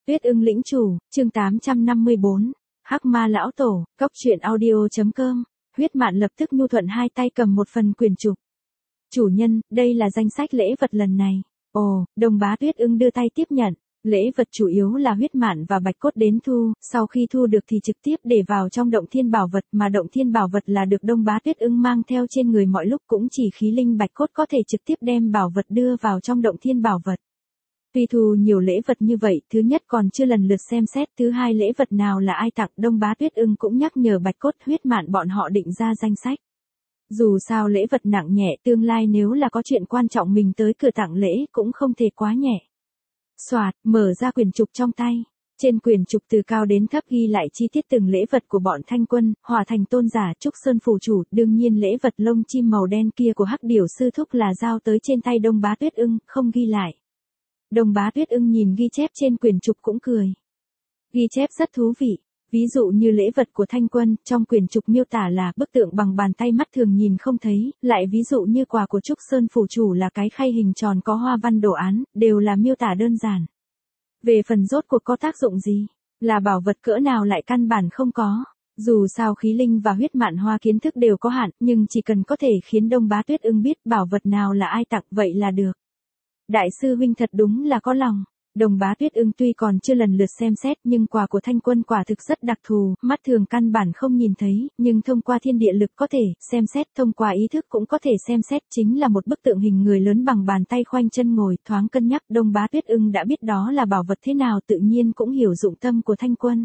Tuyết ưng lĩnh chủ, chương 854. Hắc ma lão tổ, cốc truyện audio.com. Huyết Mạn lập tức nhu thuận hai tay cầm một phần quyển trục. Chủ nhân, đây là danh sách lễ vật lần này. Ồ, Đồng Bá Tuyết ưng đưa tay tiếp nhận. Lễ vật chủ yếu là Huyết Mạn và Bạch Cốt đến thu, sau khi thu được thì trực tiếp để vào trong động thiên bảo vật, mà động thiên bảo vật là được Đông Bá Tuyết ưng mang theo trên người mọi lúc, cũng chỉ khí linh Bạch Cốt có thể trực tiếp đem bảo vật đưa vào trong động thiên bảo vật. Tuy thu nhiều lễ vật như vậy, thứ nhất còn chưa lần lượt xem xét, thứ hai lễ vật nào là ai tặng, Đông Bá Tuyết ưng cũng nhắc nhở Bạch Cốt, Huyết Mạn bọn họ định ra danh sách. Dù sao lễ vật nặng nhẹ, tương lai nếu là có chuyện quan trọng mình tới cửa tặng lễ cũng không thể quá nhẹ. Soạt, mở ra quyển trục trong tay. Trên quyển trục từ cao đến thấp ghi lại chi tiết từng lễ vật của bọn Thanh Quân, Hỏa Thành Tôn giả, Trúc Sơn phủ chủ, đương nhiên lễ vật lông chim màu đen kia của Hắc Điểu sư thúc là giao tới trên tay Đông Bá Tuyết ưng, không ghi lại. Đông Bá Tuyết ưng nhìn ghi chép trên quyển trục cũng cười. Ghi chép rất thú vị. Ví dụ như lễ vật của Thanh Quân, trong quyển trục miêu tả là bức tượng bằng bàn tay mắt thường nhìn không thấy, lại ví dụ như quà của Trúc Sơn phủ chủ là cái khay hình tròn có hoa văn đồ án, đều là miêu tả đơn giản. Về phần rốt cuộc có tác dụng gì, là bảo vật cỡ nào lại căn bản không có. Dù sao khí linh và Huyết Mạn Hoa kiến thức đều có hạn, nhưng chỉ cần có thể khiến Đông Bá Tuyết ưng biết bảo vật nào là ai tặng vậy là được. Đại sư huynh thật đúng là có lòng. Đồng Bá Tuyết ưng tuy còn chưa lần lượt xem xét, nhưng quà của Thanh Quân quả thực rất đặc thù, mắt thường căn bản không nhìn thấy, nhưng thông qua thiên địa lực có thể xem xét, thông qua ý thức cũng có thể xem xét, chính là một bức tượng hình người lớn bằng bàn tay khoanh chân ngồi, thoáng cân nhắc, Đông Bá Tuyết ưng đã biết đó là bảo vật thế nào, tự nhiên cũng hiểu dụng tâm của Thanh Quân.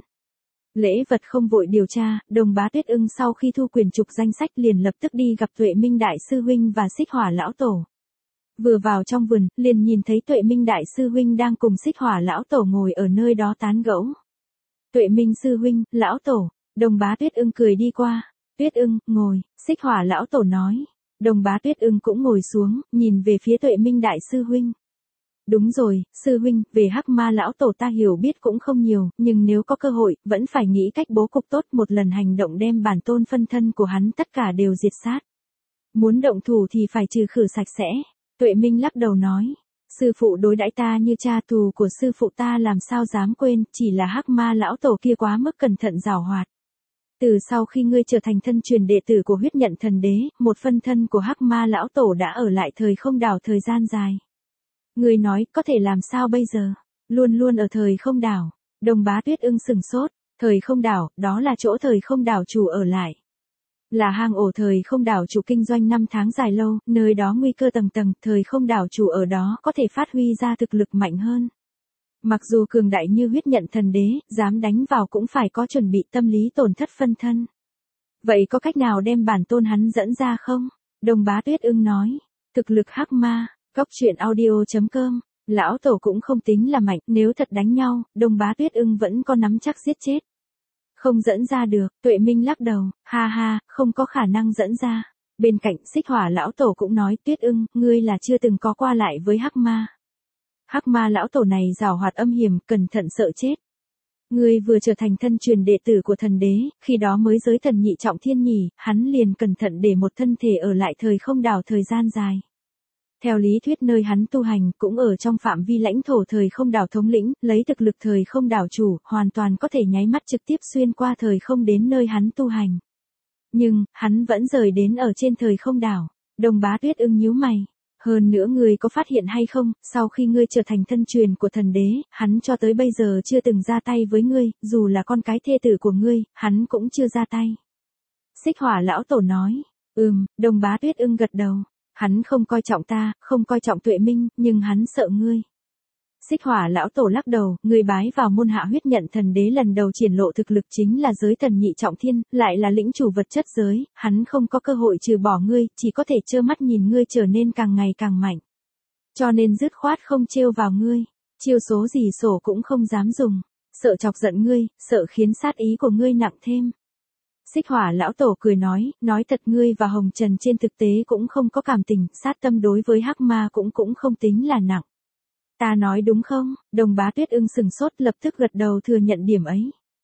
Lễ vật không vội điều tra, Đồng Bá Tuyết ưng sau khi thu quyển trục danh sách liền lập tức đi gặp Tuệ Minh đại sư huynh và Xích Hỏa lão tổ. Vừa vào trong vườn, liền nhìn thấy Tuệ Minh đại sư huynh đang cùng Xích Hỏa lão tổ ngồi ở nơi đó tán gẫu. Tuệ Minh sư huynh, lão tổ. Đồng Bá Tuyết ưng cười đi qua. Tuyết ưng, ngồi. Xích Hỏa lão tổ nói. Đồng Bá Tuyết ưng cũng ngồi xuống, nhìn về phía Tuệ Minh đại sư huynh. Đúng rồi, sư huynh, về Hắc ma lão tổ ta hiểu biết cũng không nhiều, nhưng nếu có cơ hội, vẫn phải nghĩ cách bố cục tốt, một lần hành động đem bản tôn phân thân của hắn tất cả đều diệt sát. Muốn động thủ thì phải trừ khử sạch sẽ. Tuệ Minh lắc đầu nói, sư phụ đối đãi ta như cha, thù của sư phụ ta làm sao dám quên, chỉ là Hắc ma lão tổ kia quá mức cẩn thận giảo hoạt. Từ sau khi ngươi trở thành thân truyền đệ tử của Huyết Nhận Thần Đế, một phân thân của Hắc ma lão tổ đã ở lại thời không đảo thời gian dài. Ngươi nói, có thể làm sao bây giờ? Luôn luôn ở thời không đảo. Đồng Bá Tuyết ưng sừng sốt, thời không đảo, đó là chỗ thời không đảo chủ ở lại. Là hang ổ thời không đảo chủ kinh doanh 5 tháng dài lâu, nơi đó nguy cơ tầng tầng, thời không đảo chủ ở đó có thể phát huy ra thực lực mạnh hơn. Mặc dù cường đại như Huyết Nhận Thần Đế, dám đánh vào cũng phải có chuẩn bị tâm lý tổn thất phân thân. Vậy có cách nào đem bản tôn hắn dẫn ra không? Đồng Bá Tuyết ưng nói, thực lực Hắc ma, cốc truyện audio.com, lão tổ cũng không tính là mạnh, nếu thật đánh nhau, Đồng Bá Tuyết ưng vẫn có nắm chắc giết chết. Không dẫn ra được, Tuệ Minh lắc đầu, ha ha, không có khả năng dẫn ra. Bên cạnh Xích Hỏa lão tổ cũng nói, Tuyết ưng, ngươi là chưa từng có qua lại với Hắc ma. Hắc ma lão tổ này giảo hoạt âm hiểm, cẩn thận sợ chết. Ngươi vừa trở thành thân truyền đệ tử của thần đế, khi đó mới giới thần nhị trọng thiên nhỉ, hắn liền cẩn thận để một thân thể ở lại thời không đảo thời gian dài. Theo lý thuyết nơi hắn tu hành cũng ở trong phạm vi lãnh thổ thời không đảo thống lĩnh, lấy thực lực thời không đảo chủ, hoàn toàn có thể nháy mắt trực tiếp xuyên qua thời không đến nơi hắn tu hành. Nhưng, hắn vẫn rời đến ở trên thời không đảo. Đồng Bá Tuyết ưng nhíu mày. Hơn nữa ngươi có phát hiện hay không, sau khi ngươi trở thành thân truyền của thần đế, hắn cho tới bây giờ chưa từng ra tay với ngươi, dù là con cái thê tử của ngươi, hắn cũng chưa ra tay. Xích Hỏa lão tổ nói, Đồng Bá Tuyết ưng gật đầu. Hắn không coi trọng ta, không coi trọng Tuệ Minh, nhưng hắn sợ ngươi. Xích Hỏa lão tổ lắc đầu, ngươi bái vào môn hạ Huyết Nhận Thần Đế lần đầu triển lộ thực lực chính là giới thần nhị trọng thiên, lại là lĩnh chủ vật chất giới, hắn không có cơ hội trừ bỏ ngươi, chỉ có thể trơ mắt nhìn ngươi trở nên càng ngày càng mạnh. Cho nên dứt khoát không trêu vào ngươi, chiêu số gì sổ cũng không dám dùng, sợ chọc giận ngươi, sợ khiến sát ý của ngươi nặng thêm. Xích Hỏa lão tổ cười nói thật ngươi và Hồng Trần trên thực tế cũng không có cảm tình, sát tâm đối với Hắc ma cũng không tính là nặng. Ta nói đúng không? Đồng Bá Tuyết ưng sừng sốt lập tức gật đầu thừa nhận điểm ấy.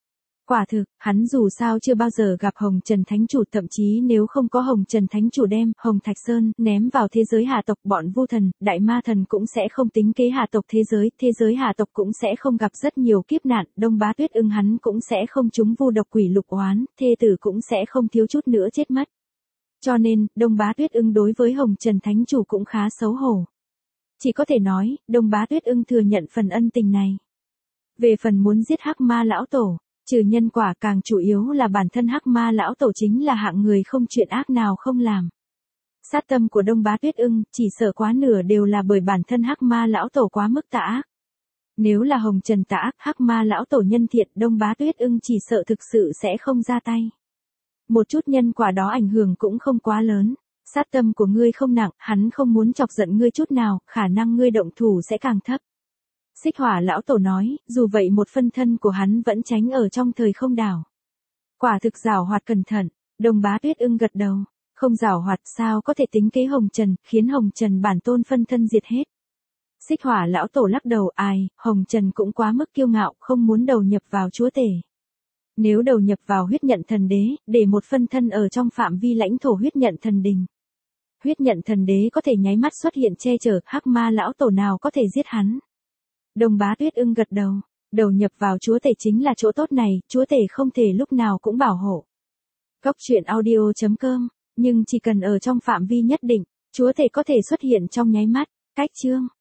Quả thực, hắn dù sao chưa bao giờ gặp Hồng Trần Thánh Chủ, thậm chí nếu không có Hồng Trần Thánh Chủ đem Hồng Thạch Sơn ném vào thế giới hà tộc, bọn Vu Thần, Đại Ma Thần cũng sẽ không tính kế hà tộc thế giới hà tộc cũng sẽ không gặp rất nhiều kiếp nạn, Đông Bá Tuyết Ưng hắn cũng sẽ không trúng vu độc quỷ lục oán, thê tử cũng sẽ không thiếu chút nữa chết mất. Cho nên, Đông Bá Tuyết Ưng đối với Hồng Trần Thánh Chủ cũng khá xấu hổ. Chỉ có thể nói, Đông Bá Tuyết Ưng thừa nhận phần ân tình này. Về phần muốn giết Hắc Ma lão tổ, trừ nhân quả càng chủ yếu là bản thân Hắc Ma lão tổ chính là hạng người không chuyện ác nào không làm. Sát tâm của Đông Bá Tuyết Ưng, chỉ sợ quá nửa đều là bởi bản thân Hắc Ma lão tổ quá mức tà ác. Nếu là Hồng Trần tà ác, Hắc Ma lão tổ nhân thiện, Đông Bá Tuyết Ưng chỉ sợ thực sự sẽ không ra tay. Một chút nhân quả đó ảnh hưởng cũng không quá lớn. Sát tâm của ngươi không nặng, hắn không muốn chọc giận ngươi chút nào, khả năng ngươi động thủ sẽ càng thấp. Xích Hỏa lão tổ nói, dù vậy một phân thân của hắn vẫn tránh ở trong thời không đảo. Quả thực giảo hoạt cẩn thận, Đông Bá Tuyết Ưng gật đầu, không giảo hoạt sao có thể tính kế Hồng Trần, khiến Hồng Trần bản tôn phân thân diệt hết. Xích Hỏa lão tổ lắc đầu, Hồng Trần cũng quá mức kiêu ngạo, không muốn đầu nhập vào chúa tể. Nếu đầu nhập vào huyết nhận thần đế, để một phân thân ở trong phạm vi lãnh thổ huyết nhận thần đình. Huyết nhận thần đế có thể nháy mắt xuất hiện che chở, Hắc Ma lão tổ nào có thể giết hắn. Đông Bá Tuyết Ưng gật đầu, đầu nhập vào chúa tể chính là chỗ tốt này, chúa tể không thể lúc nào cũng bảo hộ. Góc truyện audio.com, nhưng chỉ cần ở trong phạm vi nhất định, chúa tể có thể xuất hiện trong nháy mắt. Cách chương